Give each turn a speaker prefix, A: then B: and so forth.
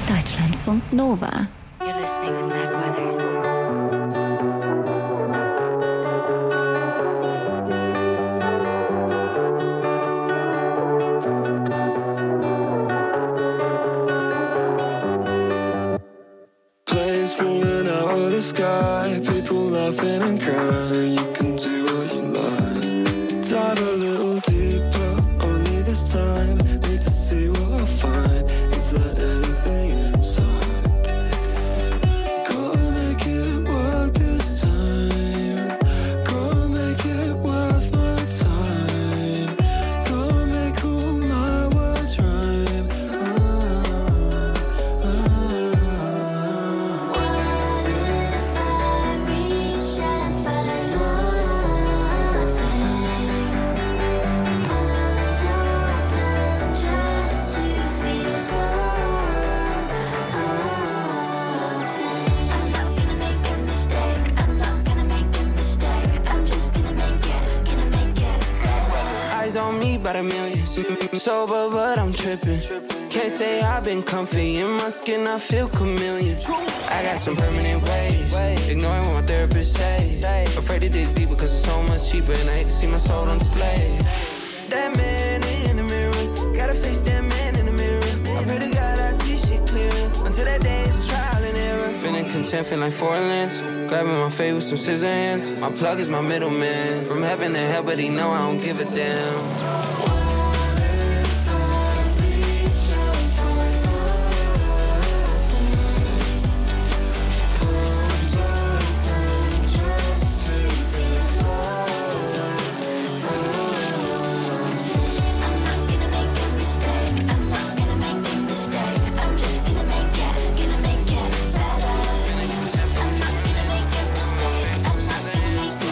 A: Deutschlandfunk Nova.
B: You're listening to Black Weather.
C: Planes falling out of the sky, people laughing and crying. You can do what you like. Dive a little deeper, only this time. Need to see what I find. Is there anything inside? Gotta make it work this time. Gotta make it worth my time. Gotta make all my words rhyme.
D: On me by the millions. Sober, but I'm tripping. Can't say I've been comfy. In my skin, I feel chameleon. I got some permanent ways. Ignoring what my therapist say. Afraid to dig deep because it's so much cheaper. And I hate to see my soul on display. That man in the mirror. Gotta face that man in the mirror. I pray to God I see shit clearer. Until that day is trial and error. Feeling content, feeling like foreign lands. Grabbing my face with some scissor hands. My plug is my middleman. From heaven to hell, but he know I don't give a damn.